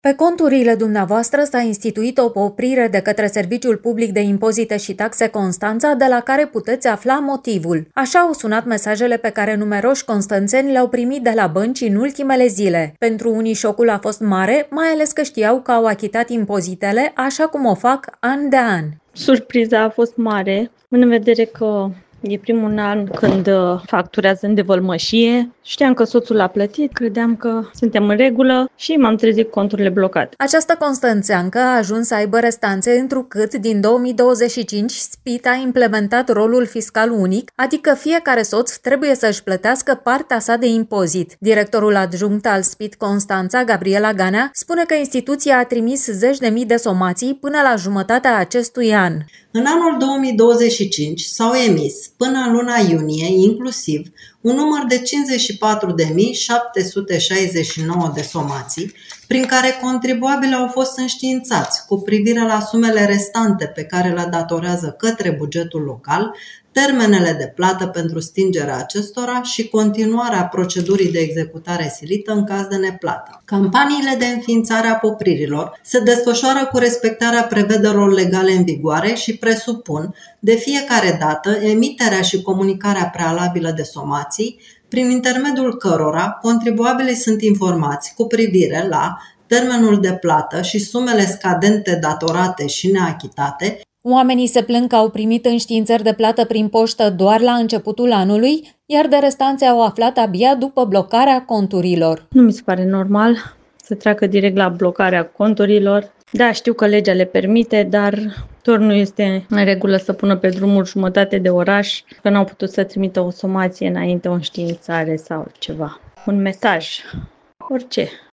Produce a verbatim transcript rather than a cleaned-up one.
Pe conturile dumneavoastră s-a instituit o oprire de către Serviciul Public de Impozite și Taxe Constanța, de la care puteți afla motivul. Așa au sunat mesajele pe care numeroși constanțeni le-au primit de la bănci în ultimele zile. Pentru unii șocul a fost mare, mai ales că știau că au achitat impozitele așa cum o fac an de an. Surpriza a fost mare, în vedere că e primul an când facturează în devălmășie. Știam că soțul a plătit, credeam că suntem în regulă și m-am trezit cu conturile blocate. Această constanțeancă a ajuns să aibă restanțe întrucât din două mii douăzeci și cinci S P I T a implementat rolul fiscal unic, adică fiecare soț trebuie să-și plătească partea sa de impozit. Directorul adjunct al S P I T Constanța, Gabriela Ganea, spune că instituția a trimis zeci de mii de somații până la jumătatea acestui an. În anul două mii douăzeci și cinci s-au emis până în luna iunie, inclusiv, un număr de cincizeci și patru de mii șapte sute șaizeci și nouă de somații, prin care contribuabilii au fost înștiințați cu privire la sumele restante pe care le datorează către bugetul local, termenele de plată pentru stingerea acestora și continuarea procedurii de executare silită în caz de neplată. Campaniile de înființare a popririlor se desfășoară cu respectarea prevederilor legale în vigoare și presupun de fiecare dată emiterea și comunicarea prealabilă de somații, prin intermediul cărora contribuabilii sunt informați cu privire la termenul de plată și sumele scadente datorate și neachitate. Oamenii se plâng că au primit înștiințări de plată prin poștă doar la începutul anului, iar de restanțe au aflat abia după blocarea conturilor. Nu mi se pare normal să treacă direct la blocarea conturilor. Da, știu că legea le permite, dar tot nu este în regulă să pună pe drumuri jumătate de oraș, că n-au putut să trimită o somație înainte, o înștiințare sau ceva. Un mesaj, orice.